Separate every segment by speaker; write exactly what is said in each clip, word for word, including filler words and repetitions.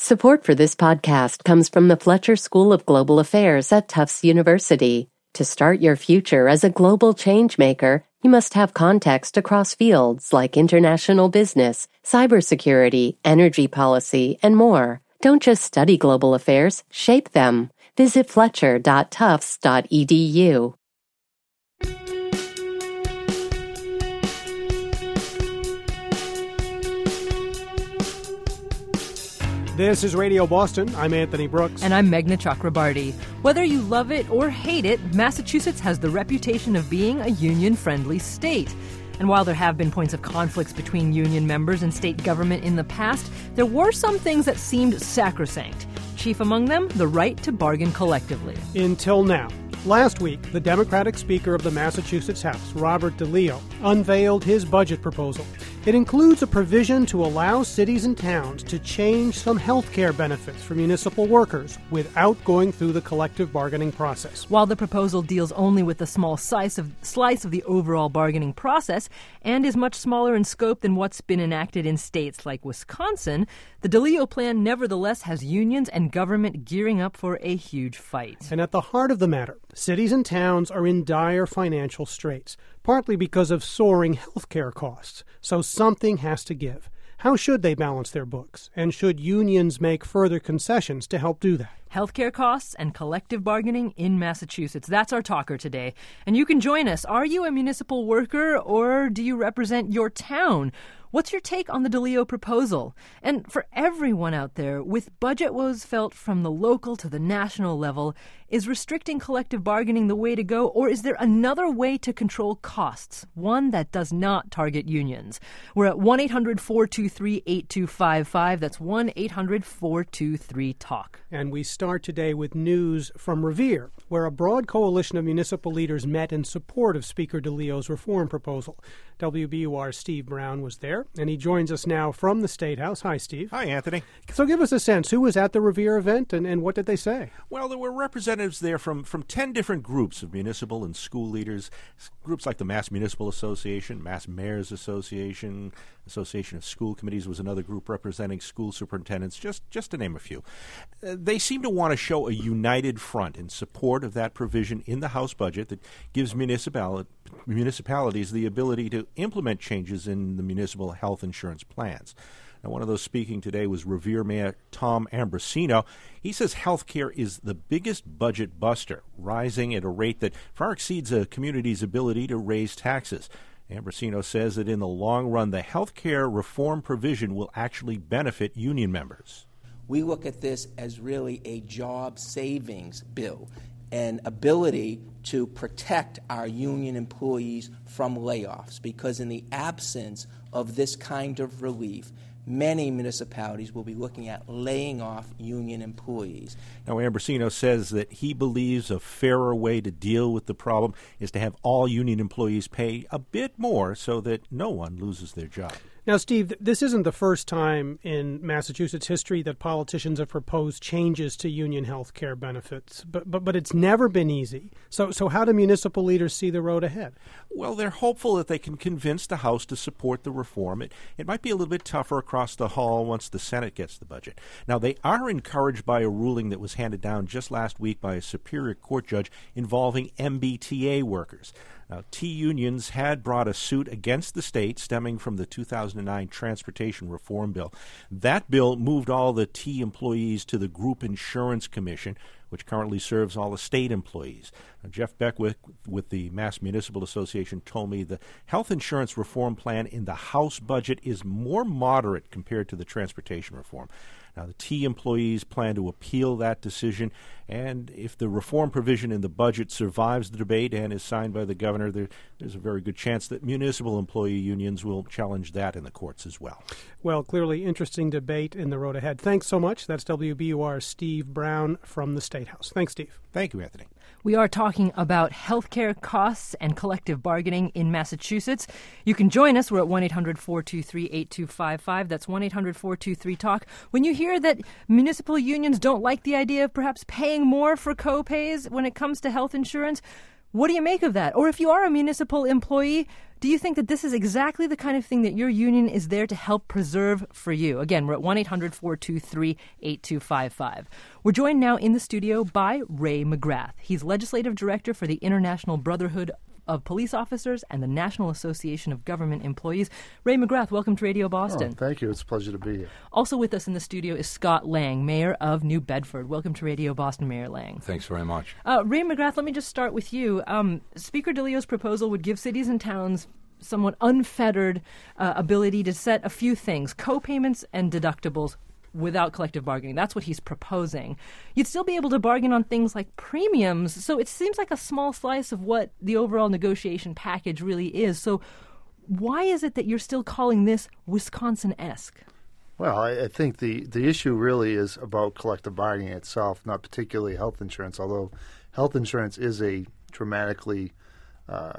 Speaker 1: Support for this podcast comes from the Fletcher School of Global Affairs at Tufts University. To start your future as a global changemaker, you must have context across fields like international business, cybersecurity, energy policy, and more. Don't just study global affairs, shape them. Visit fletcher dot tufts dot e d u.
Speaker 2: This is Radio Boston. I'm Anthony Brooks.
Speaker 3: And I'm Meghna Chakrabarty. Whether you love it or hate it, Massachusetts has the reputation of being a union-friendly state. And while there have been points of conflicts between union members and state government in the past, there were some things that seemed sacrosanct. Chief among them, the right to bargain collectively.
Speaker 2: Until now. Last week, the Democratic Speaker of the Massachusetts House, Robert DeLeo, unveiled his budget proposal. It includes a provision to allow cities and towns to change some health care benefits for municipal workers without going through the collective bargaining process.
Speaker 3: While the proposal deals only with a small slice of, slice of the overall bargaining process and is much smaller in scope than what's been enacted in states like Wisconsin, the DeLeo plan nevertheless has unions and government gearing up for a huge fight.
Speaker 2: And at the heart of the matter, cities and towns are in dire financial straits, partly because of soaring health care costs. So something has to give. How should they balance their books? And should unions make further concessions to help do that?
Speaker 3: Healthcare costs and collective bargaining in Massachusetts. That's our talker today. And you can join us. Are you a municipal worker or do you represent your town? What's your take on the DeLeo proposal? And for everyone out there, with budget woes felt from the local to the national level, is restricting collective bargaining the way to go, or is there another way to control costs, one that does not target unions? We're at one eight hundred four two three eight two five five. That's one eight hundred four two three talk.
Speaker 2: And we start today with news from Revere, where a broad coalition of municipal leaders met in support of Speaker DeLeo's reform proposal. W B U R's Steve Brown was there, and he joins us now from the State House. Hi, Steve.
Speaker 4: Hi, Anthony.
Speaker 2: So give us a sense. Who was at the Revere event, and, and what did they say?
Speaker 4: Well, there were representatives there from, from ten different groups of municipal and school leaders, groups like the Mass Municipal Association, Mass Mayors Association, Association of School Committees was another group representing school superintendents, just, just to name a few. Uh, they seem to want to show a united front in support of that provision in the House budget that gives municipal, municipalities the ability to implement changes in the municipal health insurance plans. Now, one of those speaking today was Revere Mayor Tom Ambrosino. He says health care is the biggest budget buster, rising at a rate that far exceeds a community's ability to raise taxes. Ambrosino says that in the long run, the health care reform provision will actually benefit union members.
Speaker 5: We look at this as really a job savings bill, an ability to protect our union employees from layoffs, because in the absence of this kind of relief, many municipalities will be looking at laying off union employees.
Speaker 4: Now, Ambrosino says that he believes a fairer way to deal with the problem is to have all union employees pay a bit more so that no one loses their job.
Speaker 2: Now, Steve, this isn't the first time in Massachusetts history that politicians have proposed changes to union health care benefits, but, but but it's never been easy. So so how do municipal leaders see the road ahead?
Speaker 4: Well, they're hopeful that they can convince the House to support the reform. It, it might be a little bit tougher across the hall once the Senate gets the budget. Now, they are encouraged by a ruling that was handed down just last week by a Superior Court judge involving M B T A workers. Now, T unions had brought a suit against the state stemming from the two thousand nine Transportation Reform Bill. That bill moved all the T employees to the Group Insurance Commission, which currently serves all the state employees. Now, Jeff Beckwith with the Mass Municipal Association told me the health insurance reform plan in the House budget is more moderate compared to the transportation reform. Now, the T employees plan to appeal that decision, and if the reform provision in the budget survives the debate and is signed by the governor, there, there's a very good chance that municipal employee unions will challenge that in the courts as well.
Speaker 2: Well, clearly interesting debate in the road ahead. Thanks so much. That's W B U R's Steve Brown from the State House. Thanks, Steve.
Speaker 4: Thank you, Anthony.
Speaker 3: We are talking about healthcare costs and collective bargaining in Massachusetts. You can join us. We're at one eight hundred four two three eight two five five. That's one eight hundred four two three talk. When you hear that municipal unions don't like the idea of perhaps paying more for co-pays when it comes to health insurance, What do you make of that? Or if you are a municipal employee, do you think that this is exactly the kind of thing that your union is there to help preserve for you? Again, we're at one eight hundred four two three eight two five five. We're joined now in the studio by Ray McGrath. He's Legislative Director for the International Brotherhood of Police Officers and the National Association of Government Employees. Ray McGrath, welcome to Radio Boston.
Speaker 6: Oh, thank you. It's a pleasure to be here.
Speaker 3: Also with us in the studio is Scott Lang, Mayor of New Bedford. Welcome to Radio Boston, Mayor Lang.
Speaker 7: Thanks very much.
Speaker 3: Uh, Ray McGrath, let me just start with you. Um, Speaker DeLeo's proposal would give cities and towns somewhat unfettered uh, ability to set a few things, co-payments and deductibles, without collective bargaining. That's what he's proposing. You'd still be able to bargain on things like premiums, so it seems like a small slice of what the overall negotiation package really is. So why is it that you're still calling this Wisconsin-esque?
Speaker 6: Well, I, I think the, the issue really is about collective bargaining itself, not particularly health insurance, although health insurance is a dramatically uh,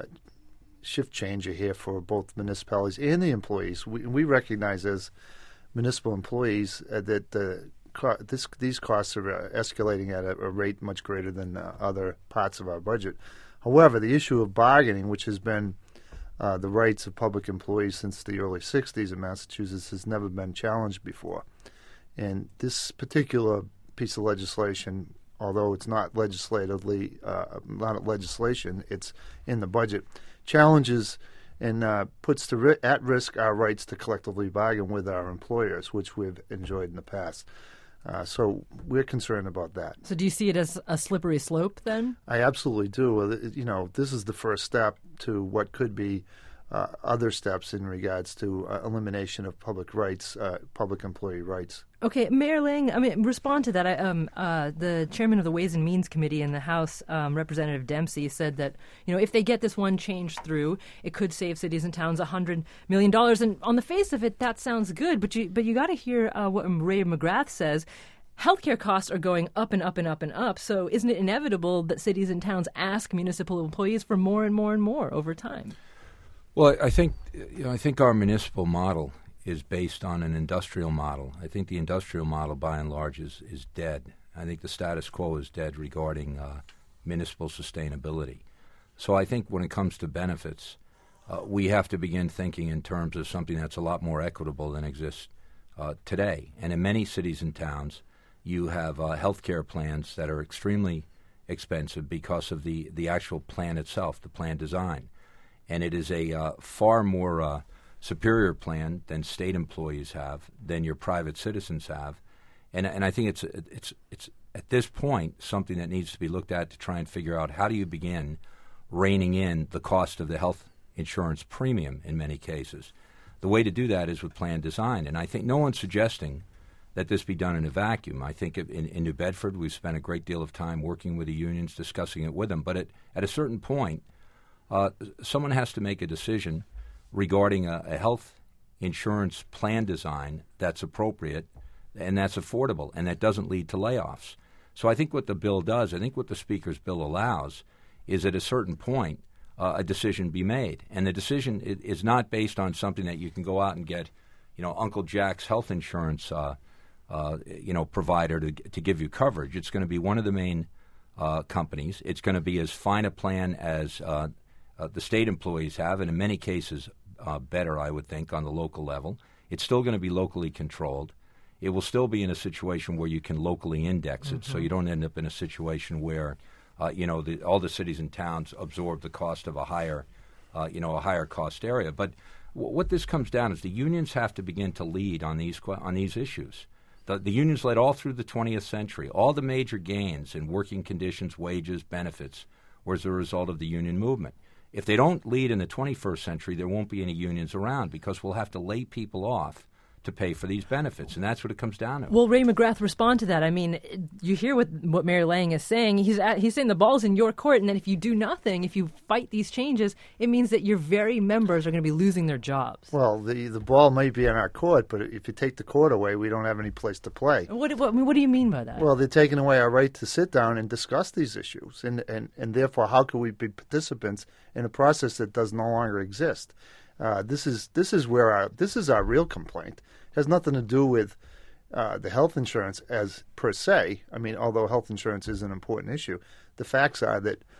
Speaker 6: shift changer here for both municipalities and the employees. We, we recognize as municipal employees uh, that the co- this, these costs are uh, escalating at a, a rate much greater than uh, other parts of our budget. However, the issue of bargaining, which has been uh, the rights of public employees since the early sixties in Massachusetts, has never been challenged before. And this particular piece of legislation, although it's not legislatively, uh, not legislation, it's in the budget, challenges and uh, puts to ri- at risk our rights to collectively bargain with our employers, which we've enjoyed in the past. Uh, so we're concerned about that.
Speaker 3: So do you see it as a slippery slope then?
Speaker 6: I absolutely do. You know, this is the first step to what could be uh, other steps in regards to uh, elimination of public rights, uh, public employee rights.
Speaker 3: Okay, Mayor Lang, I mean, respond to that. I, um, uh, the chairman of the Ways and Means Committee in the House, um, Representative Dempsey, said that, you know, if they get this one change through, it could save cities and towns one hundred million dollars. And on the face of it, that sounds good. But you, but you got to hear uh, what Ray McGrath says. Healthcare costs are going up and up and up and up. So isn't it inevitable that cities and towns ask municipal employees for more and more and more over time?
Speaker 7: Well, I think you know, I think our municipal model is based on an industrial model. I think the industrial model, by and large, is, is dead. I think the status quo is dead regarding uh, municipal sustainability. So I think when it comes to benefits, uh, we have to begin thinking in terms of something that's a lot more equitable than exists uh, today. And in many cities and towns, you have uh, health care plans that are extremely expensive because of the, the actual plan itself, the plan design. And it is a uh, far more uh, superior plan than state employees have, than your private citizens have. And and I think it's it's it's at this point something that needs to be looked at to try and figure out how do you begin reining in the cost of the health insurance premium in many cases. The way to do that is with plan design. And I think no one's suggesting that this be done in a vacuum. I think in, in New Bedford we've spent a great deal of time working with the unions, discussing it with them. But at, at a certain point, uh, someone has to make a decision regarding a, a health insurance plan design that's appropriate and that's affordable and that doesn't lead to layoffs. So I think what the bill does, I think what the Speaker's bill allows, is at a certain point uh, a decision be made. And the decision is not based on something that you can go out and get, you know, Uncle Jack's health insurance, uh, uh, you know, provider to to give you coverage. It's going to be one of the main uh, companies. It's going to be as fine a plan as uh, uh, the state employees have, and in many cases Uh, better, I would think, on the local level. It's still going to be locally controlled. It will still be in a situation where you can locally index it, mm-hmm. so you don't end up in a situation where, uh, you know, the, all the cities and towns absorb the cost of a higher, uh, you know, a higher cost area. But w- what this comes down is the unions have to begin to lead on these on these issues. The, the unions led all through the twentieth century. All the major gains in working conditions, wages, benefits was a result of the union movement. If they don't lead in the twenty-first century, there won't be any unions around because we'll have to lay people off to pay for these benefits, and that's what it comes down to.
Speaker 3: Well, Ray McGrath, respond to that. I mean, you hear what what Mayor Lang is saying. He's at, he's saying the ball's in your court, and then if you do nothing, if you fight these changes, it means that your very members are going to be losing their jobs.
Speaker 6: Well, the the ball may be in our court, but if you take the court away, we don't have any place to play.
Speaker 3: What what, I mean, what do you mean by that?
Speaker 6: Well, they're taking away our right to sit down and discuss these issues, and and, and therefore, how can we be participants in a process that does no longer exist? Uh, this is this is where our this is our real complaint. It has nothing to do with uh, the health insurance as per se. I mean, although health insurance is an important issue, the facts are that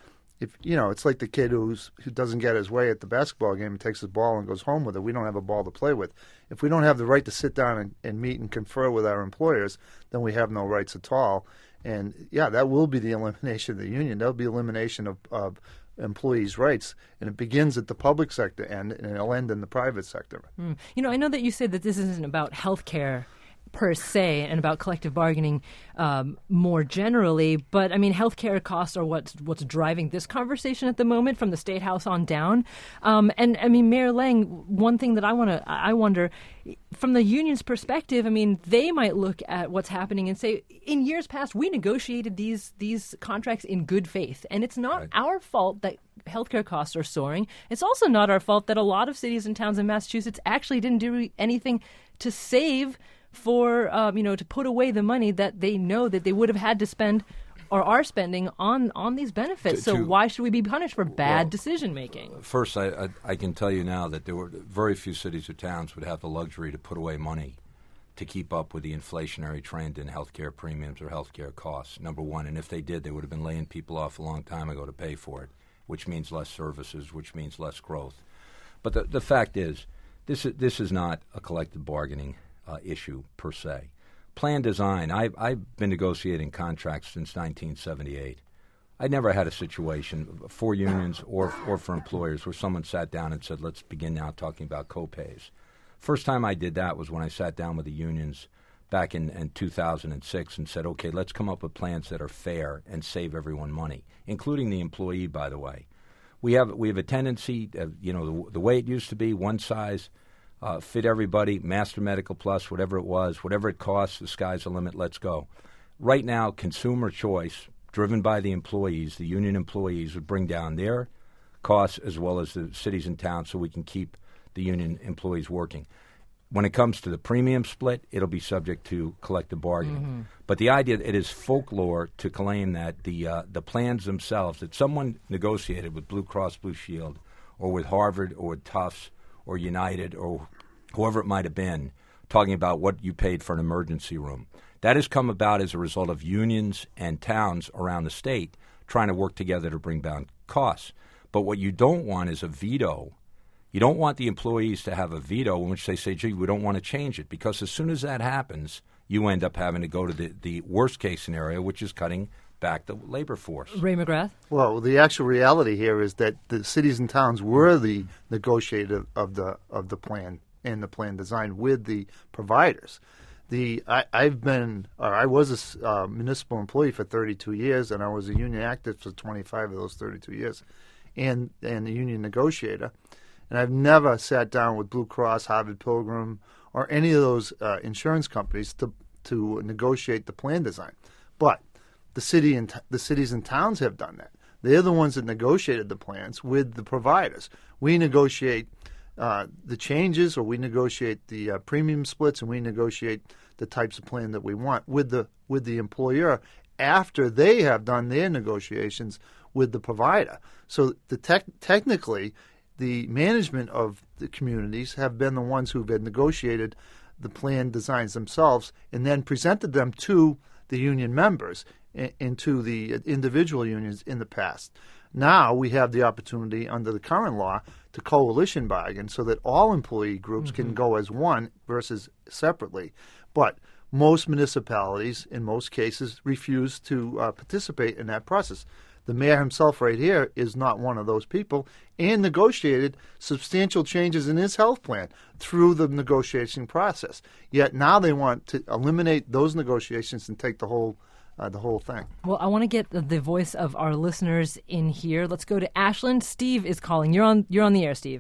Speaker 6: if you know, it's like the kid who's who doesn't get his way at the basketball game and takes his ball and goes home with it. We don't have a ball to play with. If we don't have the right to sit down and, and meet and confer with our employers, then we have no rights at all. And yeah, that will be the elimination of the union. That'll be elimination of, of employees' rights, and it begins at the public sector end, and it'll end in the private sector.
Speaker 3: Mm. You know, I know that you said that this isn't about health care per se and about collective bargaining um, more generally, but I mean, healthcare costs are what's what's driving this conversation at the moment from the State House on down. Um, and I mean, Mayor Lang, one thing that I want to, I wonder, from the union's perspective, I mean, they might look at what's happening and say, in years past, we negotiated these these contracts in good faith, and it's not
Speaker 7: right.
Speaker 3: our fault that healthcare costs are soaring. It's also not our fault that a lot of cities and towns in Massachusetts actually didn't do anything to save for, um, you know, to put away the money that they know that they would have had to spend or are spending on, on these benefits.
Speaker 7: To,
Speaker 3: so
Speaker 7: to,
Speaker 3: why should we be punished for bad
Speaker 7: well,
Speaker 3: decision-making?
Speaker 7: First, I, I, I can tell you now that there were very few cities or towns would have the luxury to put away money to keep up with the inflationary trend in healthcare premiums or healthcare costs, number one. And if they did, they would have been laying people off a long time ago to pay for it, which means less services, which means less growth. But the, the fact is, this is, this is not a collective bargaining Uh, issue per se. Plan design. I've, I've been negotiating contracts since nineteen seventy-eight. I never had a situation for unions or or for employers where someone sat down and said, let's begin now talking about co-pays. First time I did that was when I sat down with the unions back in, in two thousand six and said, okay, let's come up with plans that are fair and save everyone money, including the employee, by the way. We have, we have a tendency, uh, you know, the, the way it used to be, one size Uh, fit everybody, Master Medical Plus, whatever it was, whatever it costs, the sky's the limit, let's go. Right now, consumer choice, driven by the employees, the union employees, would bring down their costs as well as the cities and towns so we can keep the union employees working. When it comes to the premium split, it'll be subject to collective bargaining. Mm-hmm. But the idea, it is folklore to claim that the uh, the plans themselves, that someone negotiated with Blue Cross Blue Shield or with Harvard or with Tufts or United or whoever it might have been, talking about what you paid for an emergency room. That has come about as a result of unions and towns around the state trying to work together to bring down costs. But what you don't want is a veto. You don't want the employees to have a veto in which they say, gee, we don't want to change it, because as soon as that happens, you end up having to go to the, the worst-case scenario, which is cutting back the labor force.
Speaker 3: Ray McGrath?
Speaker 6: Well, the actual reality here is that the cities and towns were the negotiator of the of the plan and the plan design with the providers. The I, I've been, or I was a uh, municipal employee for thirty-two years, and I was a union active for twenty-five of those thirty-two years, and and a union negotiator. And I've never sat down with Blue Cross, Harvard Pilgrim, or any of those uh, insurance companies to to negotiate the plan design. But the city and t- the cities and towns have done that. They're the ones that negotiated the plans with the providers. We negotiate uh, the changes, or we negotiate the uh, premium splits, and we negotiate the types of plan that we want with the with the employer after they have done their negotiations with the provider. So the tech- technically, the management of the communities have been the ones who've been negotiated the plan designs themselves and then presented them to the union members into the individual unions in the past. Now we have the opportunity under the current law to coalition bargain so that all employee groups mm-hmm. can go as one versus separately. But most municipalities, in most cases, refuse to uh, participate in that process. The mayor himself right here is not one of those people, and negotiated substantial changes in his health plan through the negotiation process. Yet now they want to eliminate those negotiations and take the whole Uh, the whole thing.
Speaker 3: Well, I want to get the voice of our listeners in here. Let's go to Ashland. Steve is calling. You're on. You're on the air, Steve.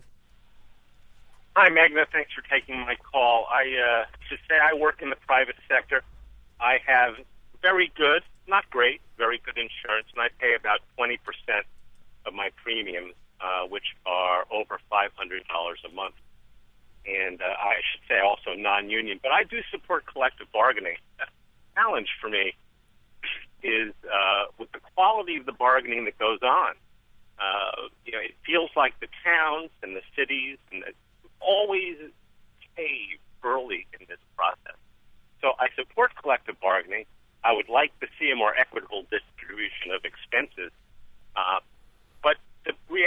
Speaker 8: Hi, Magna. Thanks for taking my call. I uh, should say I work in the private sector. I have very good, not great, very good insurance, and I pay about twenty percent of my premiums, uh, which are over five hundred dollars a month. And uh, I should say also non-union. But I do support collective bargaining. The challenge for me is uh, with the quality of the bargaining that goes on. Uh, you know, it feels like the towns and the cities and the, always cave early in this process. So I support collective bargaining. I would like to see a more equitable distribution of expenses. Uh,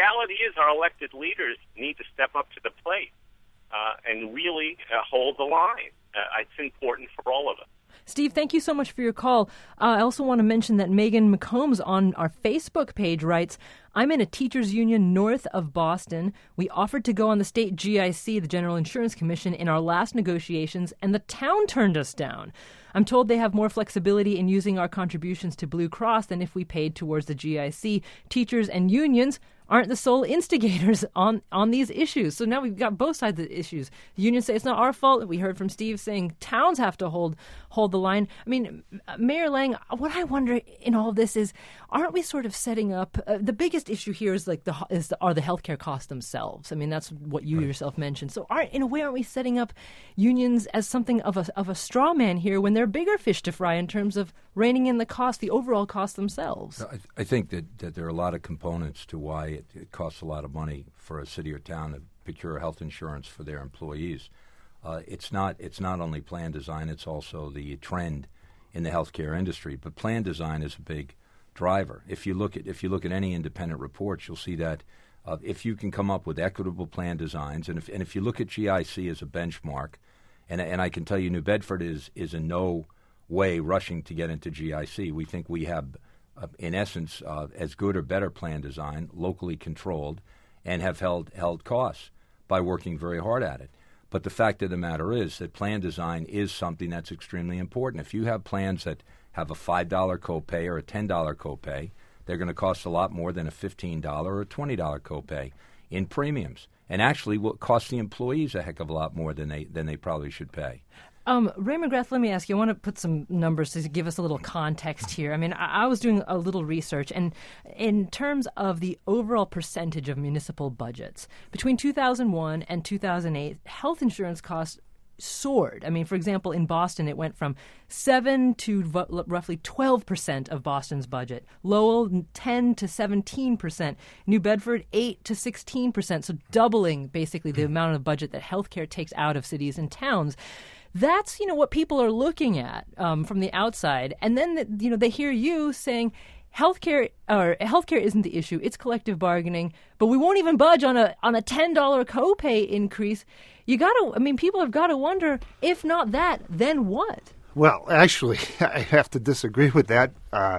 Speaker 8: reality is our elected leaders need to step up to the plate uh, and really uh, hold the line. Uh, it's important for all of us.
Speaker 3: Steve, thank you so much for your call. Uh, I also want to mention that Megan McCombs on our Facebook page writes, I'm in a teachers union north of Boston. We offered to go on the state G I C, the General Insurance Commission, in our last negotiations, and the town turned us down. I'm told they have more flexibility in using our contributions to Blue Cross than if we paid towards the G I C. Teachers and unions aren't the sole instigators on, on these issues. So now we've got both sides of the issues. The unions say it's not our fault. We heard from Steve saying towns have to hold hold the line. I mean, Mayor Lang, what I wonder in all of this is, aren't we sort of setting up uh, the biggest issue here is like the is the, are the healthcare costs themselves. I mean, that's what you right. yourself mentioned. So, aren't in a way, aren't we setting up unions as something of a of a straw man here when they're bigger fish to fry in terms of reining in the cost, the overall cost themselves?
Speaker 7: I, I think that, that there are a lot of components to why it, it costs a lot of money for a city or town to procure health insurance for their employees. Uh, it's not it's not only plan design; it's also the trend in the healthcare industry. But plan design is a big driver. If you look at if you look at any independent reports, you'll see that uh, if you can come up with equitable plan designs, and if and if you look at G I C as a benchmark, and and I can tell you, New Bedford is is in no way rushing to get into G I C. We think we have, uh, in essence, uh, as good or better plan design, locally controlled, and have held held costs by working very hard at it. But the fact of the matter is that plan design is something that's extremely important. If you have plans that have a five dollars copay or a ten dollars copay, they're going to cost a lot more than a fifteen dollars or a twenty dollars copay in premiums, and actually will cost the employees a heck of a lot more than they than they probably should pay.
Speaker 3: Um, Ray McGrath, let me ask you, I want to put some numbers to give us a little context here. I mean, I, I was doing a little research, and in terms of the overall percentage of municipal budgets, between two thousand one and two thousand eight, health insurance costs soared. I mean, for example, in Boston, it went from seven to v- roughly twelve percent of Boston's budget. Lowell, ten to seventeen percent. New Bedford, eight to sixteen percent. So doubling, basically, the amount of budget that healthcare takes out of cities and towns. That's, you know, what people are looking at um, from the outside. And then, the, you know, they hear you saying healthcare or healthcare isn't the issue. It's collective bargaining, but we won't even budge on a on a ten dollars copay increase. You got to, I mean, people have got to wonder, if not that, then what?
Speaker 6: Well, actually, I have to disagree with that uh,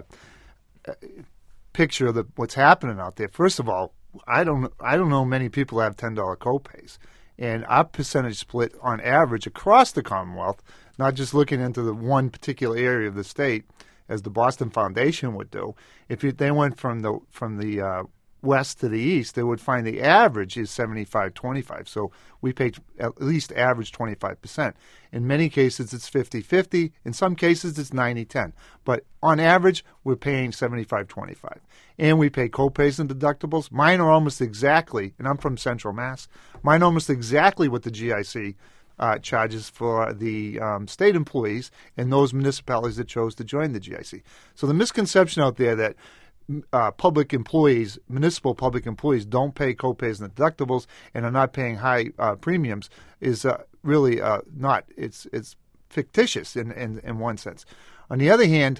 Speaker 6: picture of the, what's happening out there. First of all, I don't I don't know many people have ten dollars copays. And our percentage split on average across the Commonwealth, not just looking into the one particular area of the state, as the Boston Foundation would do, if you, they went from the from the uh, west to the east, they would find the average is seventy-five twenty-five. So we pay at least average twenty-five percent. In many cases, it's fifty-fifty. In some cases, it's ninety ten. But on average, we're paying seventy-five twenty-five. And we pay copays and deductibles. Mine are almost exactly, and I'm from Central Mass, mine are almost exactly what the G I C uh, charges for the um, state employees and those municipalities that chose to join the G I C. So the misconception out there that Uh, public employees, municipal public employees, don't pay copays and deductibles and are not paying high uh, premiums is uh, really uh, not. It's it's fictitious in, in, in one sense. On the other hand,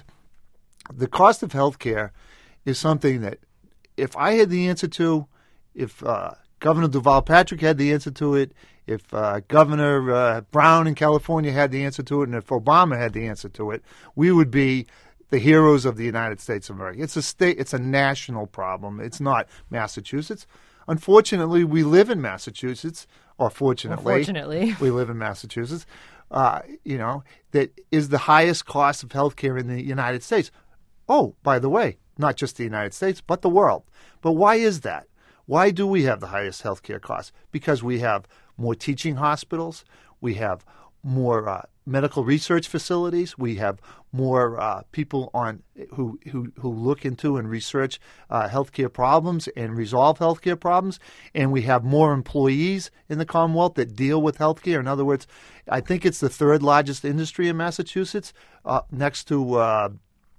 Speaker 6: the cost of health care is something that if I had the answer to, if uh, Governor Deval Patrick had the answer to it, if uh, Governor uh, Brown in California had the answer to it, and if Obama had the answer to it, we would be the heroes of the United States of America. It's a state. It's a national problem. It's not Massachusetts. Unfortunately, we live in Massachusetts, or fortunately,
Speaker 3: Unfortunately.
Speaker 6: we live in Massachusetts. Uh, you know, that is the highest cost of health care in the United States. Oh, by the way, not just the United States, but the world. But why is that? Why do we have the highest health care costs? Because we have more teaching hospitals. We have more uh, medical research facilities. We have more uh, people on who, who who look into and research uh, healthcare problems and resolve healthcare problems, and we have more employees in the Commonwealth that deal with healthcare. In other words, I think it's the third largest industry in Massachusetts, uh, next to uh,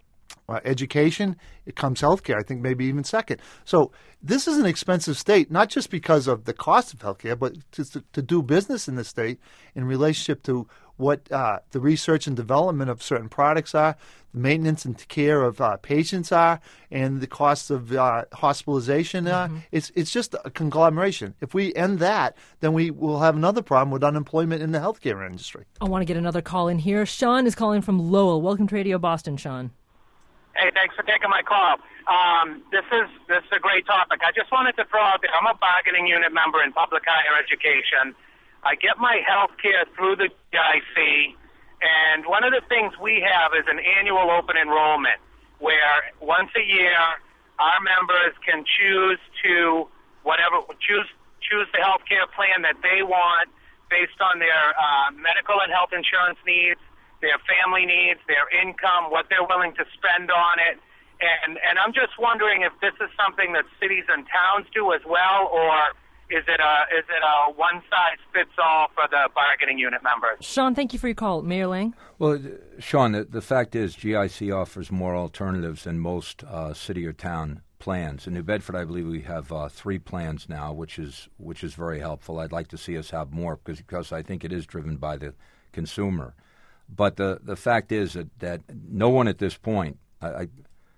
Speaker 6: uh, education. It comes healthcare. I think maybe even second. So this is an expensive state, not just because of the cost of healthcare, but to, to, to do business in the state in relationship to what uh, the research and development of certain products are, the maintenance and care of uh, patients are, and the costs of uh, hospitalization are. Mm-hmm. It's it's just a conglomeration. If we end that, then we will have another problem with unemployment in the healthcare industry.
Speaker 3: I want to get another call in here. Sean is calling from Lowell. Welcome to Radio Boston, Sean.
Speaker 9: Hey, thanks for taking my call. Um, this is this is a great topic. I just wanted to throw out there, I'm a bargaining unit member in public higher education. I get my health care through the G I C, and one of the things we have is an annual open enrollment where once a year our members can choose to whatever choose choose the health care plan that they want based on their uh, medical and health insurance needs, their family needs, their income, what they're willing to spend on it. And and I'm just wondering if this is something that cities and towns do as well, or is it a is it a one size fits all for the bargaining unit members?
Speaker 3: Sean, thank you for your call. Mayor Lang?
Speaker 7: Well, Sean, the, the fact is G I C offers more alternatives than most uh, city or town plans. In New Bedford, I believe we have uh, three plans now, which is which is very helpful. I'd like to see us have more because because I think it is driven by the consumer. But the, the fact is that, that no one at this point, I, I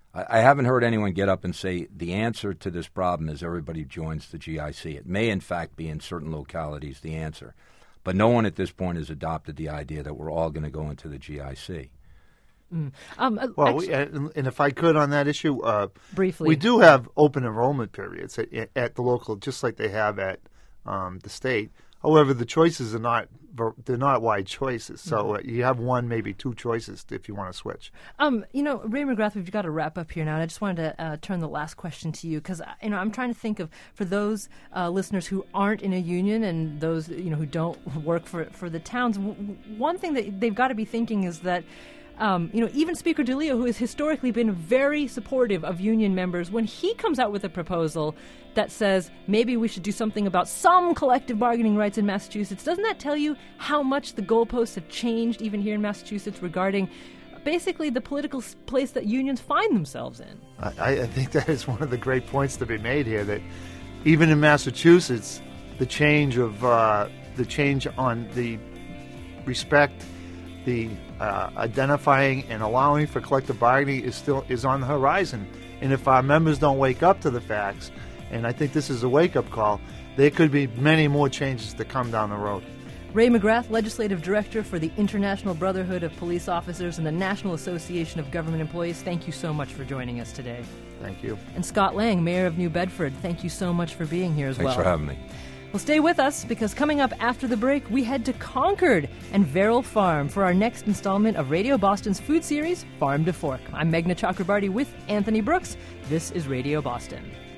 Speaker 7: I haven't heard anyone get up and say the answer to this problem is everybody joins the G I C. It may, in fact, be in certain localities the answer. But no one at this point has adopted the idea that we're all going to go into the G I C.
Speaker 3: Mm. Um, uh,
Speaker 6: well,
Speaker 3: actually,
Speaker 6: we, and, and if I could on that issue, uh,
Speaker 3: briefly,
Speaker 6: we do have open enrollment periods at, at the local, just like they have at um, the state. However, the choices are not they're not wide choices. So uh, you have one, maybe two choices if you want to switch.
Speaker 3: Um, you know, Ray McGrath, we've got to wrap up here now, and I just wanted to uh, turn the last question to you because you know I'm trying to think of for those uh, listeners who aren't in a union and those you know who don't work for for the towns. W- one thing that they've got to be thinking is that. Um, you know, even Speaker DeLeo, who has historically been very supportive of union members, when he comes out with a proposal that says maybe we should do something about some collective bargaining rights in Massachusetts, doesn't that tell you how much the goalposts have changed even here in Massachusetts regarding basically the political place that unions find themselves in?
Speaker 6: I, I think that is one of the great points to be made here, that even in Massachusetts, the change of uh, the change on the respect, the uh, identifying and allowing for collective bargaining is still is on the horizon. And if our members don't wake up to the facts, and I think this is a wake-up call, there could be many more changes to come down the road.
Speaker 3: Ray McGrath, Legislative Director for the International Brotherhood of Police Officers and the National Association of Government Employees, thank you so much for joining us today.
Speaker 6: Thank you.
Speaker 3: And Scott Lang, Mayor of New Bedford, thank you so much for being here as
Speaker 7: Thanks
Speaker 3: well.
Speaker 7: Thanks for having me.
Speaker 3: Well, stay with us because coming up after the break, we head to Concord and Verrill Farm for our next installment of Radio Boston's food series, Farm to Fork. I'm Meghna Chakrabarty with Anthony Brooks. This is Radio Boston.